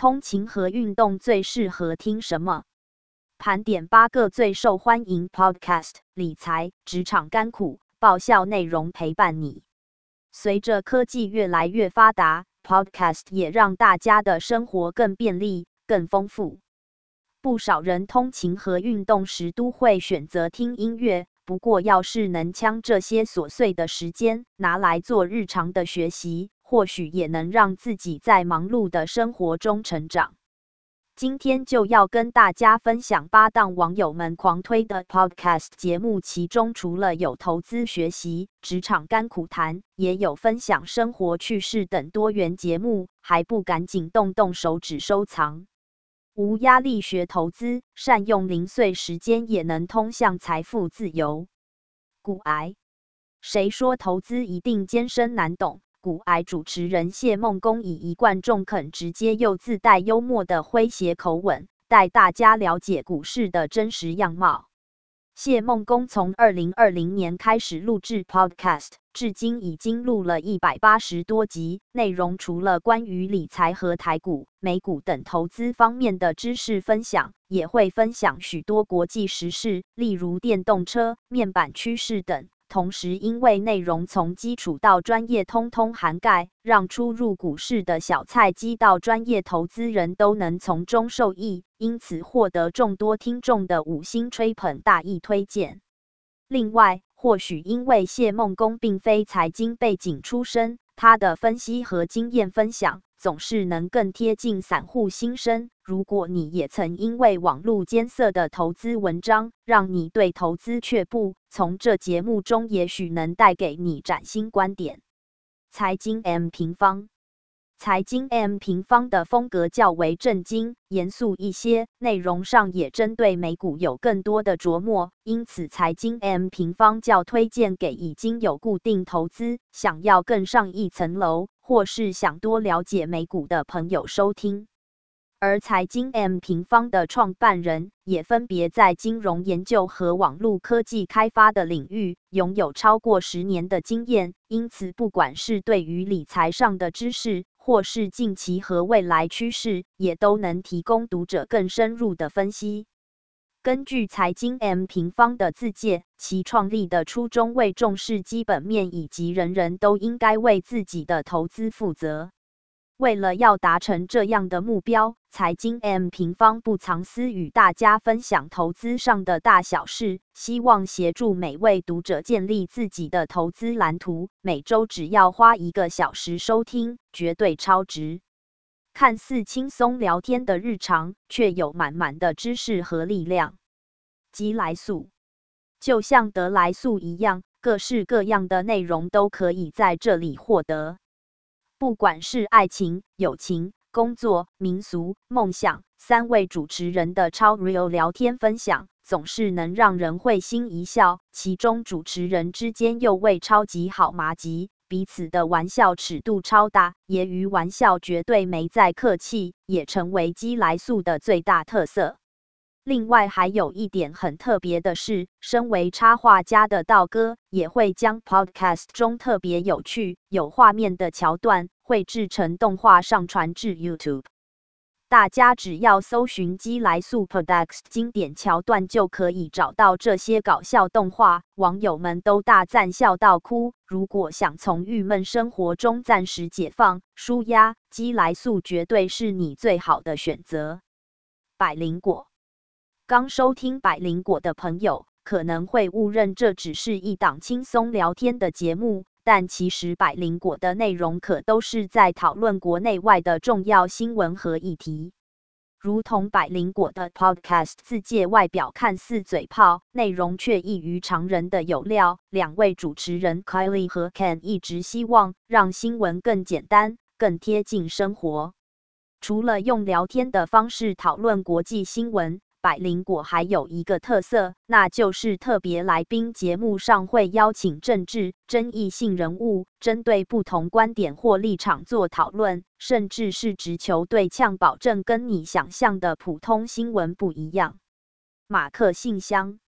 通勤和运动最适合听什么？盘点8个最受欢迎 Podcast， 理财、职场甘苦、爆笑内容陪伴你。随着科技越来越发达， Podcast 也让大家的生活更便利、更丰富。不少人通勤和运动时都会选择听音乐，不过要是能将这些琐碎的时间拿来做日常的学习，或许也能让自己在忙碌的生活中成长。今天就要跟大家分享8档网友们狂推的 Podcast 节目，其中除了有投资学习、职场甘苦谈，也有分享生活趣事等多元节目，还不赶紧动手指收藏？无压力学投资，善用零碎时间也能通向财富自由。股癌，谁说投资一定艰深难懂？股癌主持人谢孟恭以一贯中肯、直接又自带幽默的诙谐口吻，带大家了解股市的真实样貌。谢孟恭从2020年开始录制 Podcast， 至今已经录了180多集，内容除了关于理财和台股、美股等投资方面的知识分享，也会分享许多国际时事，例如电动车、面板趋势等。同时因为内容从基础到专业通通涵盖，让初入股市的小菜鸡到专业投资人都能从中受益，因此获得众多听众的5星吹捧大力推荐。另外，或许因为谢孟恭并非财经背景出身，他的分析和经验分享总是能更贴近散户心声。如果你也曾因为网络艰涩的投资文章让你对投资却步，从这节目中也许能带给你崭新观点。财经 M 平方，财经 M 平方的风格较为正经、严肃一些，内容上也针对美股有更多的琢磨，因此财经 M 平方较推荐给已经有固定投资，想要更上一层楼，或是想多了解美股的朋友收听。而财经 M 平方的创办人也分别在金融研究和网络科技开发的领域拥有超过10年的经验，因此不管是对于理财上的知识，或是近期和未来趋势，也都能提供读者更深入的分析。根据财经 M 平方的自介，其创立的初衷为重视基本面以及人人都应该为自己的投资负责。为了要达成这样的目标，财经 M 平方不藏私与大家分享投资上的大小事，希望协助每位读者建立自己的投资蓝图。每周只要花1个小时收听，绝对超值。看似轻松聊天的日常，却有满满的知识和力量。鸡来素，就像得来素一样，各式各样的内容都可以在这里获得。不管是爱情、友情、工作、民俗、梦想，3位主持人的超 real 聊天分享，总是能让人会心一笑。其中主持人之间又为超级好麻吉，彼此的玩笑尺度超大，揶揄玩笑绝对没在客气，也成为鸡来素的最大特色。另外还有一点很特别的是，身为插画家的道哥也会将 Podcast 中特别有趣、有画面的桥段绘制成动画上传至 YouTube。大家只要搜寻鸡来素 Podcast 经典桥段就可以找到这些搞笑动画，网友们都大赞笑到哭。如果想从郁闷生活中暂时解放、舒压，鸡来素绝对是你最好的选择。百灵果，刚收听百灵果的朋友可能会误认这只是一档轻松聊天的节目，但其实百灵果的内容可都是在讨论国内外的重要新闻和议题。如同百灵果的 Podcast 自介外表看似嘴炮，内容却异于常人的有料。2位主持人 Kylie 和 Ken 一直希望让新闻更简单、更贴近生活。除了用聊天的方式讨论国际新闻，百灵果还有一个特色，那就是特别来宾节目上会邀请政治、争议性人物，针对不同观点或立场做讨论，甚至是直球对呛，保证跟你想象的普通新闻不一样。马克信箱，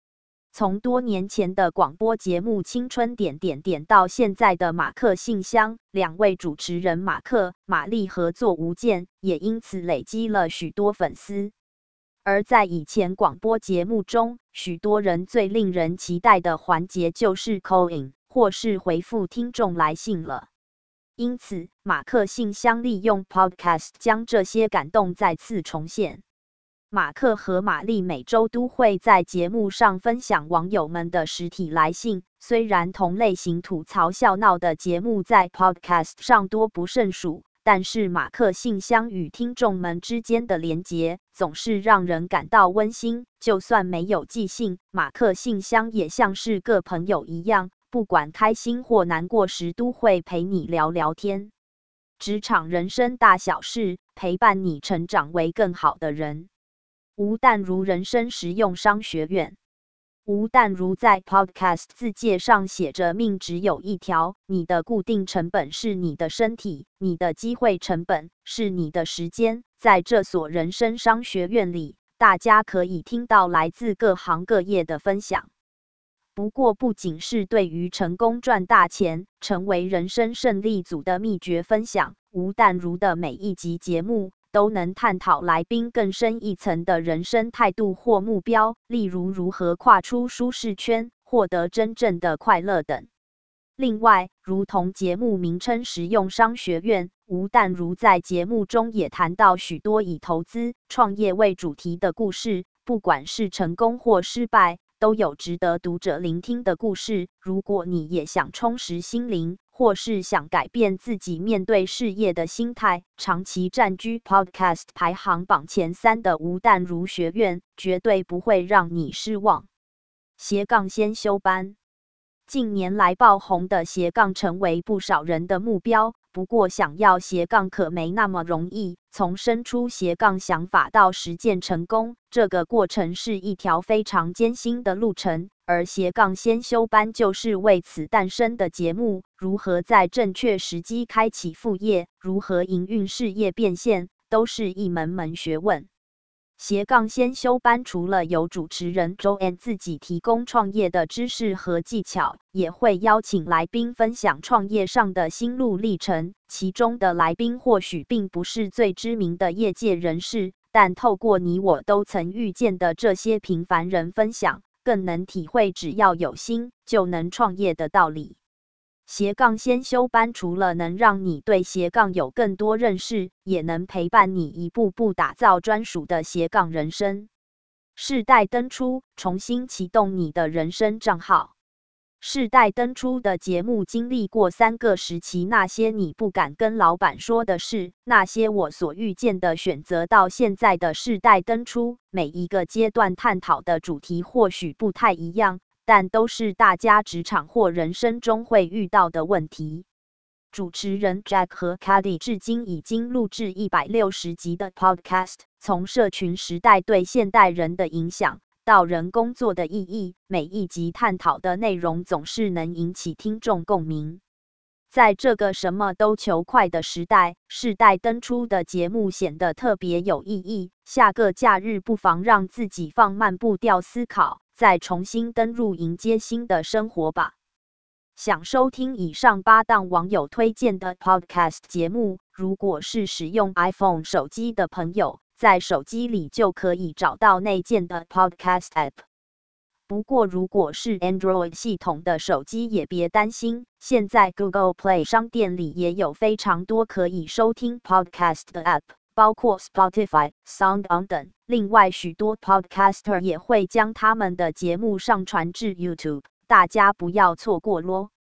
从多年前的广播节目《青春点点点》到现在的马克信箱，两位主持人马克、玛丽合作无间，也因此累积了许多粉丝。而在以前广播节目中，许多人最令人期待的环节就是 call in， 或是回复听众来信了。因此，马克信箱利用 podcast 将这些感动再次重现。马克和玛丽每周都会在节目上分享网友们的实体来信，虽然同类型吐槽笑闹的节目在 podcast 上多不胜数，但是马克信箱与听众们之间的连结总是让人感到温馨。就算没有寄信，马克信箱也像是个朋友一样，不管开心或难过时都会陪你聊聊天。职场人生大小事，陪伴你成长为更好的人。吴淡如人生实用商学院。吴淡如在 Podcast 自介上写着：命只有一条，你的固定成本是你的身体，你的机会成本是你的时间。在这所人生商学院里，大家可以听到来自各行各业的分享。不过，不仅是对于成功赚大钱、成为人生胜利组的秘诀分享，吴淡如的每一集节目都能探讨来宾更深一层的人生态度或目标，例如如何跨出舒适圈，获得真正的快乐等。另外，如同节目名称实用商学院，吴淡如在节目中也谈到许多以投资、创业为主题的故事，不管是成功或失败，都有值得读者聆听的故事。如果你也想充实心灵，或是想改变自己面对事业的心态，长期占据 Podcast 排行榜前3的吴淡如学院绝对不会让你失望。斜杠先修班。近年来爆红的斜杠成为不少人的目标，不过想要斜杠可没那么容易，从生出斜杠想法到实践成功，这个过程是一条非常艰辛的路程，而斜杠先修班就是为此诞生的节目。如何在正确时机开启副业，如何营运事业变现，都是一门门学问。斜杠先修班除了由主持人 Joanne 自己提供创业的知识和技巧，也会邀请来宾分享创业上的心路历程。其中的来宾或许并不是最知名的业界人士，但透过你我都曾遇见的这些平凡人分享，更能体会只要有心就能创业的道理。斜杠先修班除了能让你对斜杠有更多认识，也能陪伴你一步步打造专属的斜杠人生。世代登出，重新启动你的人生账号。世代登出的节目经历过3个时期，那些你不敢跟老板说的事，那些我所遇见的选择，到现在的世代登出，每一个阶段探讨的主题或许不太一样，但都是大家职场或人生中会遇到的问题。主持人 Jack 和 Cady 至今已经录制160集的 Podcast， 从社群时代对现代人的影响，到人工作的意义，每一集探讨的内容总是能引起听众共鸣。在这个什么都求快的时代，世代登出的节目显得特别有意义。下个假日不妨让自己放慢步调思考，再重新登入迎接新的生活吧。想收听以上8档网友推荐的 Podcast 节目，如果是使用 iPhone 手机的朋友，在手机里就可以找到内建的 Podcast App。不过如果是 Android 系统的手机也别担心，现在 Google Play 商店里也有非常多可以收听 Podcast 的 App， 包括 Spotify、SoundOn 等。另外许多 Podcaster 也会将他们的节目上传至 YouTube， 大家不要错过咯。